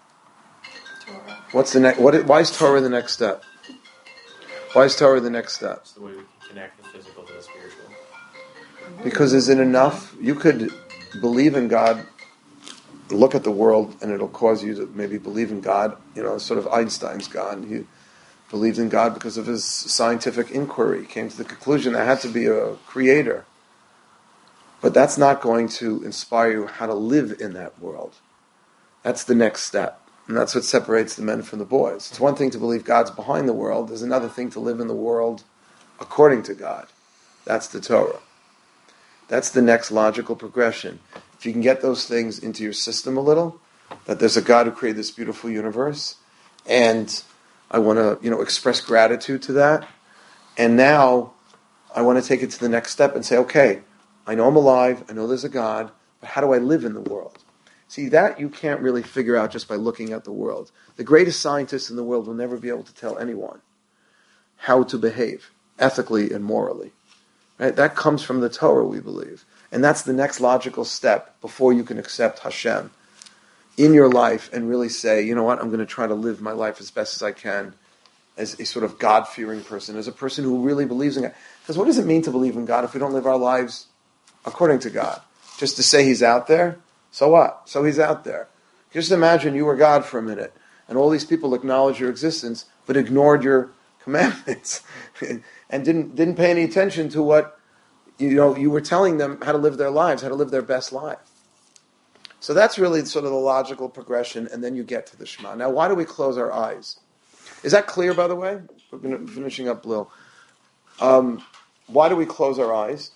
Torah. What's the next? What? Why is Torah the next step? Why is Torah the next step? It's the way we can connect the physical to the spiritual. Because is it enough? You could believe in God, look at the world, and it'll cause you to maybe believe in God. You know, sort of Einstein's God. He believed in God because of his scientific inquiry. He came to the conclusion there had to be a creator. But that's not going to inspire you how to live in that world. That's the next step. And that's what separates the men from the boys. It's one thing to believe God's behind the world. There's another thing to live in the world according to God. That's the Torah. That's the next logical progression. If you can get those things into your system a little, that there's a God who created this beautiful universe, and I want to, you know, express gratitude to that, and now I want to take it to the next step and say, okay, I know I'm alive, I know there's a God, but how do I live in the world? See, that you can't really figure out just by looking at the world. The greatest scientists in the world will never be able to tell anyone how to behave ethically and morally. Right? That comes from the Torah, we believe. And that's the next logical step before you can accept Hashem in your life and really say, you know what, I'm going to try to live my life as best as I can as a sort of God-fearing person, as a person who really believes in God. Because what does it mean to believe in God if we don't live our lives according to God? Just to say He's out there? So what? So He's out there. Just imagine you were God for a minute, and all these people acknowledged your existence, but ignored your commandments, and didn't didn't pay any attention to what you know you were telling them how to live their lives, how to live their best life. So that's really sort of the logical progression, and then you get to the Shema. Now, why do we close our eyes? Is that clear, by the way? We're gonna, finishing up, Lil. Um, why do we close our eyes?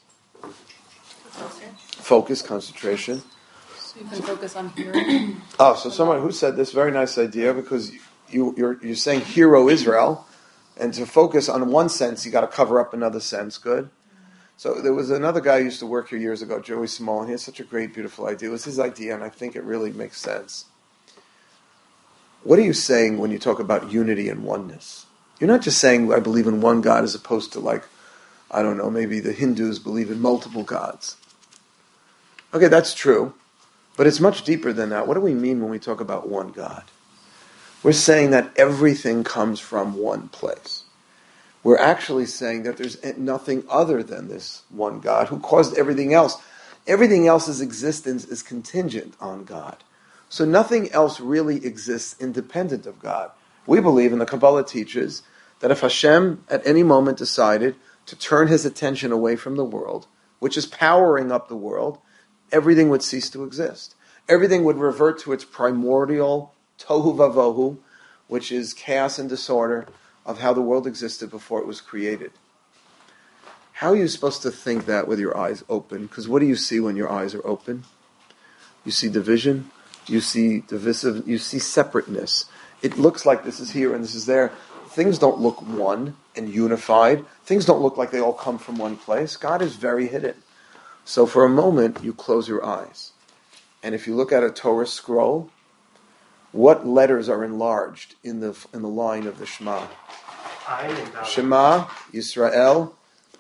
Focus, concentration. So you can focus on hearing. Oh, so someone who said this, very nice idea, because you, you're you're saying hero Israel, and to focus on one sense, you got to cover up another sense. Good. So there was another guy who used to work here years ago, Joey Small, and he had such a great, beautiful idea. It was his idea, and I think it really makes sense. What are you saying when you talk about unity and oneness? You're not just saying, I believe in one God, as opposed to like, I don't know, maybe the Hindus believe in multiple gods. Okay, that's true. But it's much deeper than that. What do we mean when we talk about one God? We're saying that everything comes from one place. We're actually saying that there's nothing other than this one God who caused everything else. Everything else's existence is contingent on God. So nothing else really exists independent of God. We believe, and the Kabbalah teaches, that if Hashem at any moment decided to turn His attention away from the world, which is powering up the world, everything would cease to exist. Everything would revert to its primordial tohu vavohu, which is chaos and disorder of how the world existed before it was created. How are you supposed to think that with your eyes open? Because what do you see when your eyes are open? You see division, you see divisive, you see separateness. It looks like this is here and this is there. Things don't look one and unified. Things don't look like they all come from one place. God is very hidden. So for a moment, you close your eyes. And if you look at a Torah scroll, what letters are enlarged in the in the line of the Shema? Shema, Yisrael,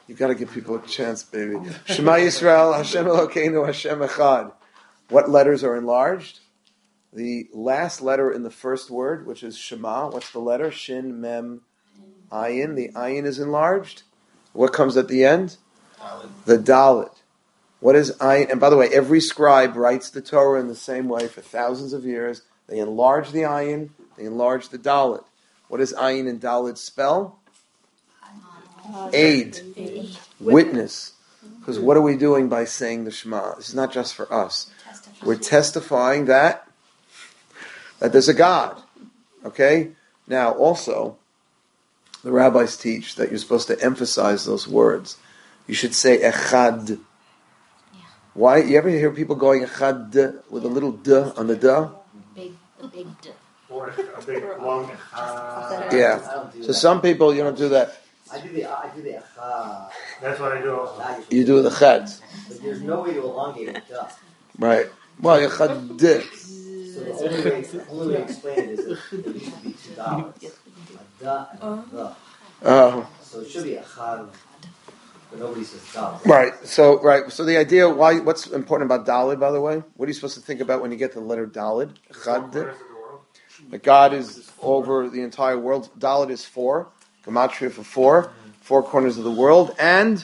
You got to give people a chance, baby. Shema Yisrael, Hashem Elokeinu, Hashem Echad. What letters are enlarged? The last letter in the first word, which is Shema. What's the letter? Shin, Mem, Ayin. The Ayin is enlarged. What comes at the end? Dalet. The Dalet. What is Ayin? And by the way, every scribe writes the Torah in the same way for thousands of years. They enlarge the Ayin. They enlarge the Dalet. What does Ayin and Dalet spell? Uh, Aid. Aid. Witness. Because what are we doing by saying the Shema? This is not just for us. We're testifying that that there's a God. Okay? Now, also, the rabbis teach that you're supposed to emphasize those words. You should say echad. Why? You ever hear people going echad with a little d on the d? Big, a big d. Or a big long. Uh, Yeah. So some people, you don't do that. I do the I do the uh, That's what I do also. You do the chad. but there's no way to elongate it. Duh. Right. Well, echad. So the only way the only way to explain it is that there used to be two dollars, a duh and a the. Uh, So it should be a chad, but nobody says dollar. right. So right. So the idea, why? What's important about Dalid, by the way? What are you supposed to think about when you get to the letter Dalid? Chad. That God is over the entire world. Dalid is four. Gematria for four. Four corners of the world. And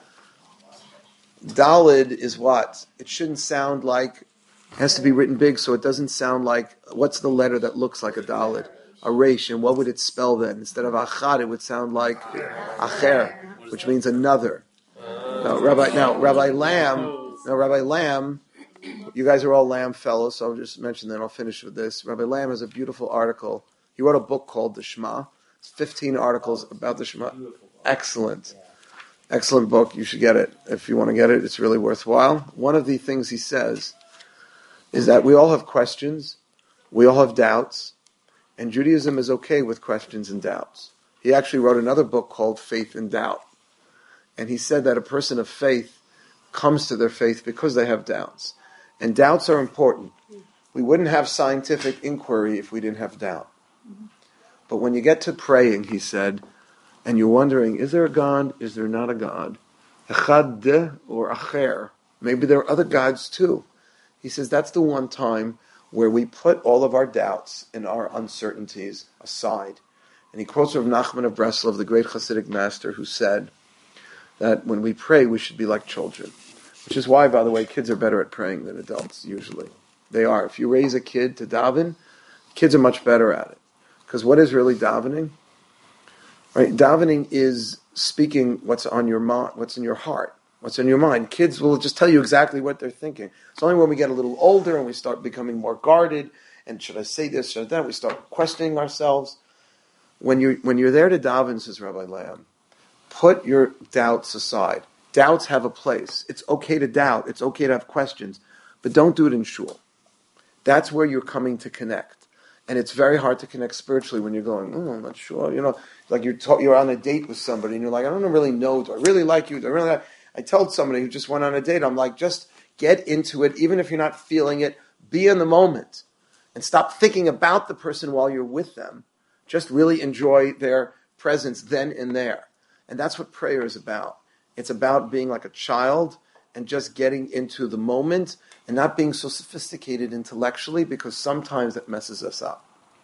Dalid is what? It shouldn't sound like, it has to be written big so it doesn't sound like, what's the letter that looks like a Dalid? A resh. And what would it spell then? Instead of achad, it would sound like acher, which means another. Now, Rabbi, now, Rabbi Lamb, now, Rabbi Lamb, you guys are all Lamb fellows, so I'll just mention that, I'll finish with this. Rabbi Lamb has a beautiful article. He wrote a book called The Shema. It's fifteen articles about the Shema. Excellent. Excellent book. You should get it. If you want to get it, it's really worthwhile. One of the things he says is that we all have questions, we all have doubts, and Judaism is okay with questions and doubts. He actually wrote another book called Faith and Doubt. And he said that a person of faith comes to their faith because they have doubts. And doubts are important. We wouldn't have scientific inquiry if we didn't have doubt. But when you get to praying, he said, and you're wondering, is there a God? Is there not a God? Echad or acher? Maybe there are other gods too. He says that's the one time where we put all of our doubts and our uncertainties aside. And he quotes Rav Nachman of Breslov, the great Hasidic master, who said that when we pray, we should be like children. Which is why, by the way, kids are better at praying than adults, usually. They are. If you raise a kid to daven, kids are much better at it. Because what is really davening? Right? Davening is speaking what's on your mind, what's in your heart, what's in your mind. Kids will just tell you exactly what they're thinking. It's only when we get a little older and we start becoming more guarded, and should I say this, should I that, we start questioning ourselves. When you're, when you're there to daven, says Rabbi Lamb, put your doubts aside. Doubts have a place. It's okay to doubt. It's okay to have questions. But don't do it in shul. That's where you're coming to connect. And it's very hard to connect spiritually when you're going, oh, I'm not sure. You know, like you're ta- you're on a date with somebody and you're like, I don't really know. Do I really like you? Do I really like... I told somebody who just went on a date, I'm like, just get into it. Even if you're not feeling it, be in the moment. And stop thinking about the person while you're with them. Just really enjoy their presence then and there. And that's what prayer is about. It's about being like a child and just getting into the moment and not being so sophisticated intellectually, because sometimes that messes us up.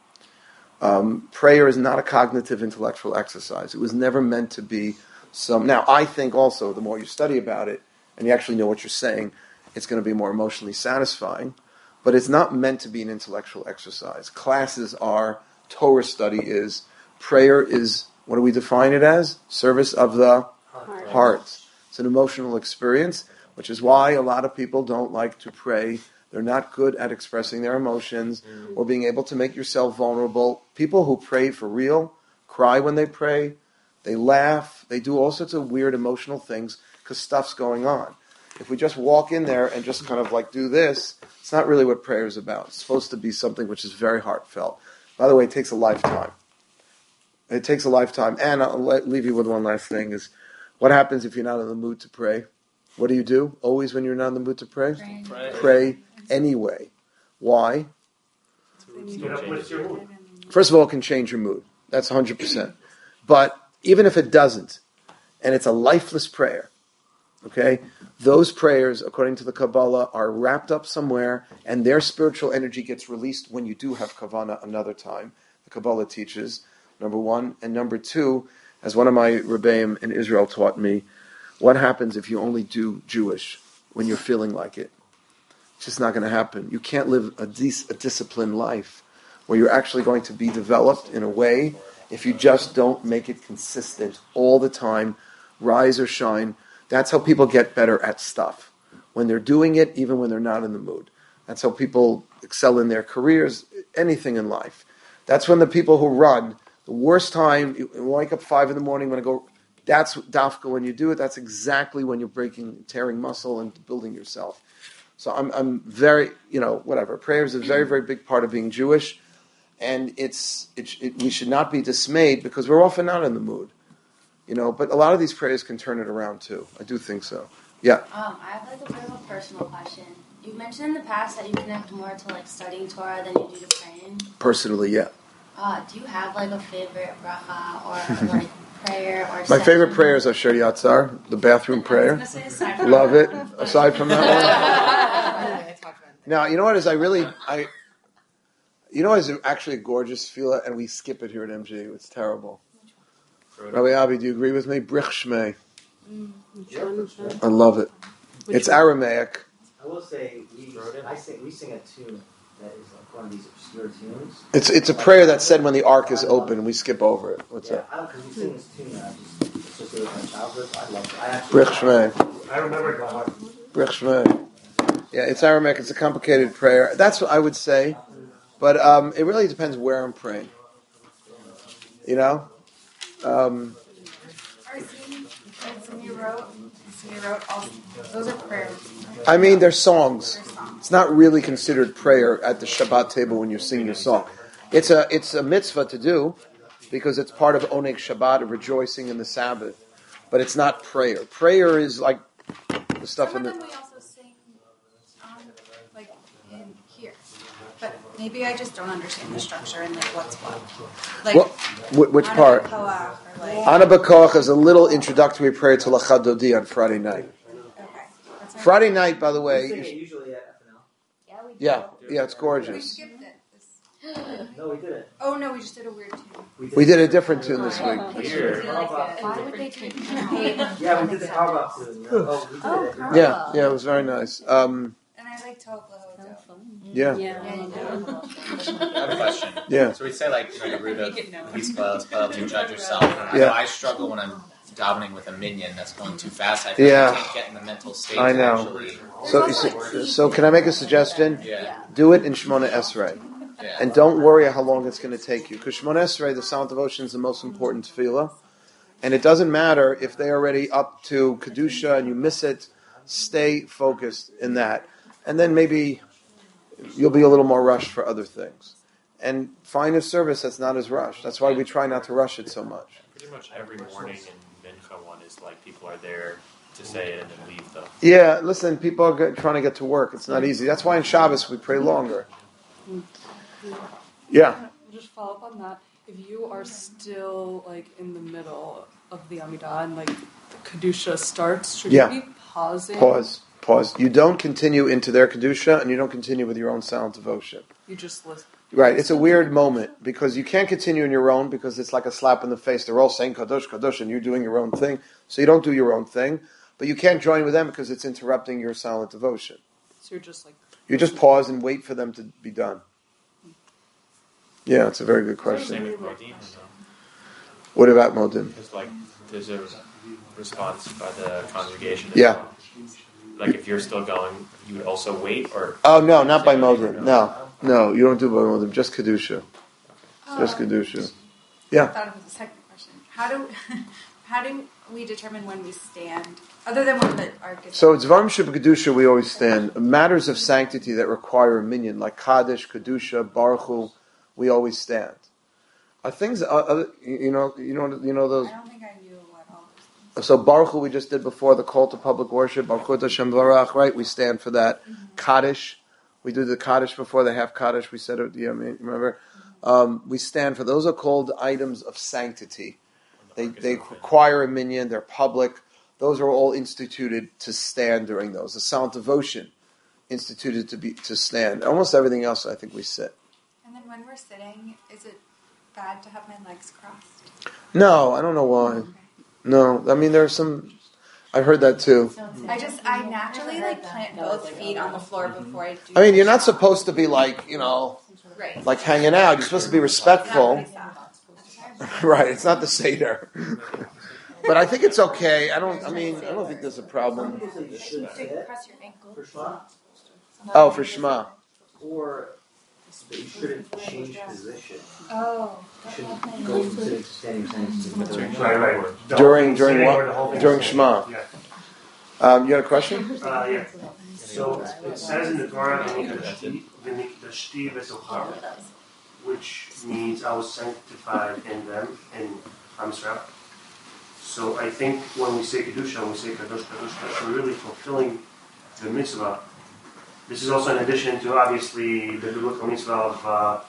Um, prayer is not a cognitive intellectual exercise. It was never meant to be some... Now, I think also the more you study about it and you actually know what you're saying, it's going to be more emotionally satisfying. But it's not meant to be an intellectual exercise. Classes are, Torah study is, prayer is, what do we define it as? Service of the heart. heart. It's an emotional experience, which is why a lot of people don't like to pray. They're not good at expressing their emotions or being able to make yourself vulnerable. People who pray for real cry when they pray. They laugh. They do all sorts of weird emotional things because stuff's going on. If we just walk in there and just kind of like do this, it's not really what prayer is about. It's supposed to be something which is very heartfelt. By the way, it takes a lifetime. It takes a lifetime. And I'll let, leave you with one last thing is, what happens if you're not in the mood to pray? What do you do? Always when you're not in the mood to pray? Pray, Pray. Pray anyway. Why? It uplifts your mood. First of all, it can change your mood. That's one hundred percent. But even if it doesn't, and it's a lifeless prayer. Okay? Those prayers, according to the Kabbalah, are wrapped up somewhere, and their spiritual energy gets released when you do have Kavanah another time. The Kabbalah teaches, number one. And number two, as one of my Rebbeim in Israel taught me, what happens if you only do Jewish when you're feeling like it? It's just not going to happen. You can't live a, dis- a disciplined life where you're actually going to be developed in a way if you just don't make it consistent all the time, rise or shine. That's how people get better at stuff. When they're doing it, even when they're not in the mood. That's how people excel in their careers, anything in life. That's when the people who run, the worst time, you wake up five in the morning, when I go, that's dafka, when you do it, that's exactly when you're breaking, tearing muscle and building yourself. So I'm I'm very, you know, whatever. Prayer is a very, very big part of being Jewish. And it's it, it, we should not be dismayed because we're often not in the mood. You know, but a lot of these prayers can turn it around too. I do think so. Yeah. Um, I have like a bit of a personal question. You mentioned in the past that you connect more to like studying Torah than you do to praying. Personally, yeah. Uh, do you have like a favorite bracha or like prayer or? My session? favorite prayer is Asher Yatzar, the bathroom prayer. Love it. Aside from that one. Now, you know what is I really I. You know what is actually a gorgeous feel, and we skip it here at M G. It's terrible. Rabbi Abi, do you agree with me? Brich Shmei. I love it. It's Aramaic. I will say, we, I sing, we sing a tune that is like one of these obscure tunes. It's it's a prayer that's said when the ark is open, and we skip over it. What's yeah, that? I don't, because we sing this tune, and I just associate with my childhood. I love it. I actually. Brich Shmei. I remember God. Brich Shmei. Yeah, it's Aramaic. It's a complicated prayer. That's what I would say. But um, it really depends where I'm praying. You know? Um, You wrote, you wrote all, those are prayers. I mean, they're songs. It's not really considered prayer at the Shabbat table when you're singing your song. It's a it's a mitzvah to do because it's part of Oneg Shabbat, of rejoicing in the Sabbath. But it's not prayer. Prayer is like the stuff Some in of the... them we also sing, um, like in here. But maybe I just don't understand the structure and like what's what. Like, Well, wh- which part? Anabakoach or like, Ana B'Koach is a little introductory prayer to Lecha Dodi on Friday night. okay. That's my- Friday night, by the We way... sing you it sh- usually at F N L. Yeah, we do. Yeah, yeah, it's We gorgeous. skipped it. No, we didn't. Oh no, we just did a weird tune. We did a different tune this week. Weird. Why would they take Yeah, we did the Carve Out tune. Yeah. Oh, we did Oh, it. Carve Yeah, yeah, it was very nice. Um, And I like Toplahoto. yeah, Yeah, you do. I have a question. yeah. So we say like, you know, the root of Make it known. peace, spell, spell to judge yourself. I Yeah. know I struggle when I'm davening with a minion that's going too fast. I feel Yeah. like I can't get in the mental state I to know. actually. So, you see, so can I make a suggestion? Yeah. Do it in Shemona Esrei. Yeah. And don't worry how long it's going to take you. Because Shemona Esrei, the Sound Devotion, is the most important tefillah. And it doesn't matter if they're already up to Kedusha and you miss it. Stay focused in that. And then maybe you'll be a little more rushed for other things. And find a service that's not as rushed. That's why we try not to rush it so much. Pretty much every morning in Mincha one is like people are there to say it and then leave though. Yeah, listen, people are go- trying to get to work. It's not easy. That's why in Shabbos we pray longer. Yeah. Just follow up on that. If you are still like in the middle of the Amidah and like the Kedusha starts, should Yeah. you be pausing? Pause. Pause. You don't continue into their Kedusha and you don't continue with your own sound devotion. You just listen. Right. It's a weird moment because you can't continue in your own because it's like a slap in the face. They're all saying Kadosh, Kadosh, and you're doing your own thing. So you don't do your own thing. But you can't join with them because it's interrupting your silent devotion. So you're just like... You just pause and wait for them to be done. Yeah, it's a very good Same question. with Modim. What about Modim? Because like there's a response by the congregation. as Yeah. well. Like if you're still going, you would also wait or. Oh, no, not by Modim. No. No, you don't do by Modim. Just Kedusha. Just Kedusha. I Yeah. thought it was a second question. How do how do we determine when we stand, other than when the ark is? So it's Dvarim Sheb'Kedusha we always stand. Matters of sanctity that require a minyan, like Kaddish, Kedusha, Baruch Hu, we always stand. Are things, uh, other, you know, you know, you know those. I don't think I knew what all those things. So Baruch Hu we just did before the call to public worship. Baruch Hu Hashem Barach, right? We stand for that. Mm-hmm. Kaddish, we do the Kaddish before the half Kaddish. We said it. Yeah, remember? Um, we stand for those. Are called items of sanctity. They they require a minyan. They're public. Those are all instituted to stand during those. The silent devotion instituted to be to stand. Almost everything else, I think we sit. And then when we're sitting, is it bad to have my legs crossed? No, I don't know why. No, I mean there's some. I've heard that too. I just I naturally like plant both feet on the floor before I do. I mean, you're not supposed to be like you know, right. like hanging out. You're supposed to be respectful. Right. It's not the seder. But I think it's okay. I don't. I mean, I don't think there's a problem. Cross your ankle. Oh, for Shema. Or but you shouldn't change position. Oh. You shouldn't go from sitting to standing, standing to sitting. Right, right. During during Sitting what? or the whole thing During is Shema. Yeah. Um, you got a question? Uh, yeah. So it says in the Torah, "V'nikdashti v'tocham," which means I was sanctified in them, in Am Yisrael. So I think when we say Kedusha, when we say Kadosh, Kadosh, Kadosh, we're really fulfilling the mitzvah. This is also in addition to, obviously, the biblical mitzvah of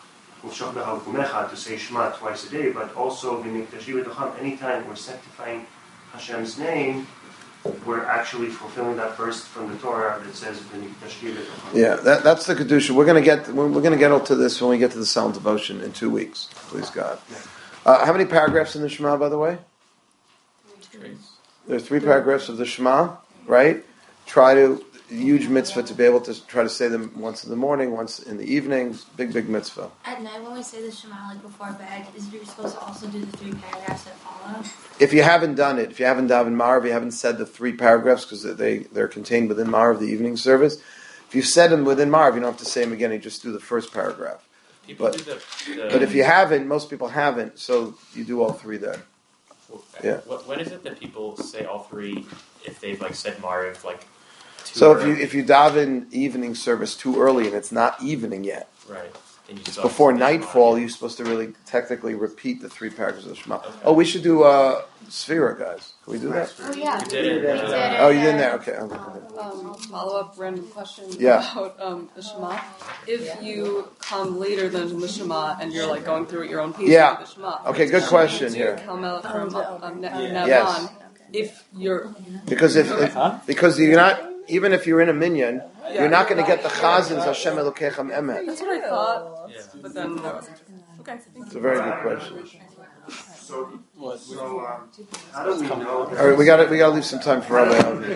uh, to say Shema twice a day, but also V'nikdashti v'tocham, anytime we're sanctifying Hashem's name, we're actually fulfilling that verse from the Torah that says V'nikdashti v'tocham. Yeah, that, that's the kedusha. We're going to get we're, we're going to get to this when we get to the silent devotion in two weeks. Please God. Uh, how many paragraphs in the Shema, by the way? There are three paragraphs of the Shema, right? Try to huge mitzvah to be able to try to say them once in the morning, once in the evening. Big big mitzvah. At night when we say the Shema, like before bed, is you supposed to also do the three paragraphs that follow? If you haven't done it, if you haven't davened Marav, you haven't said the three paragraphs because they they're contained within Marav, the evening service. If you've said them within Marav, you don't have to say them again. You just do the first paragraph. People But, do the, the, but if you haven't, most people haven't, so you do all three there. Yeah. What, when is it that people say all three if they've like said Mariv like too So if early? you if you daven evening service too early and it's not evening yet, right, then you it's still before have to say nightfall, Shema. you're supposed to really technically repeat the three paragraphs of the Shema. Okay. Oh, we should do uh, Sphira, guys. Can we do that? Oh yeah. We did it. Uh, Oh, you didn't there? Okay. Okay. Um, follow up random question Yeah. about um, the Shema. If you come later than the Shema and you're like going through at your own pace Yeah. with the Shema, Okay, good should question you do here. Kalmel from um, Ne- Yes. Nevan if you're Because if, if because you're not even if you're in a minyan, you're not going to get the chazans Hashem Elokechem Emet. That's what I thought, yeah. but then I wasn't. Okay. It's a very good question. So, so um, how do we know? All right, we got to we got to leave some time for Rabbi Avi.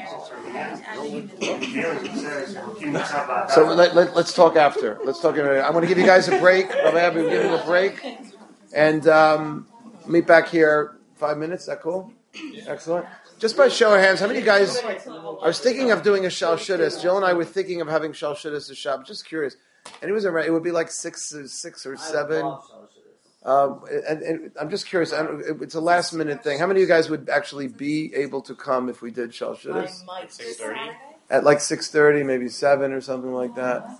So let, let, let's talk after. Let's talk. I'm going to give you guys a break. Rabbi Avi, we're giving a break, and um, meet back here five minutes. Is that cool? Excellent. Just by show of hands, how many of you guys? I was thinking of doing a shal shudis. Jill and I were thinking of having shal shudis a shab. Just curious. And it was around. It would be like six, six or seven. Um, and, and I'm just curious. I don't, it's a last minute thing. How many of you guys would actually be able to come if we did shal shudis? At six thirty. At like six thirty, maybe seven or something like that.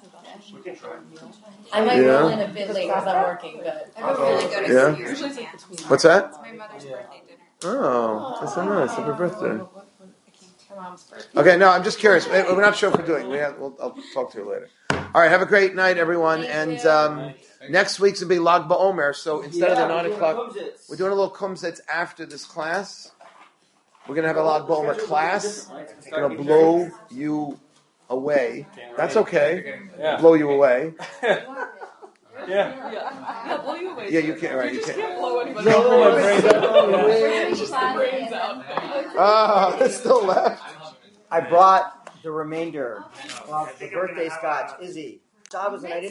I might Yeah. roll in a bit late because I'm working, but I have a really good Yeah. excuse. What's that? It's my mother's birthday dinner. Oh, that's so nice. Happy birthday. my mom's birthday. Okay, no, I'm just curious. We're not sure if we're doing. We have, we'll, I'll talk to you later. All right, have a great night, everyone. And um, next week's going to be Lag BaOmer. So instead of the nine o'clock, we're doing a little kumsitz after this class. We're going to have a Lag BaOmer class. It's going to blow you away. That's okay. Yeah. Blow you away. Yeah. Yeah, blow you away. Yeah, you can't. Right, You you just can't. can't blow anybody Don't blow my away. brains out. Brains just the brains out. Ah, it's still left. I brought the remainder of the birthday scotch. Izzy, Shabbos, and I didn't.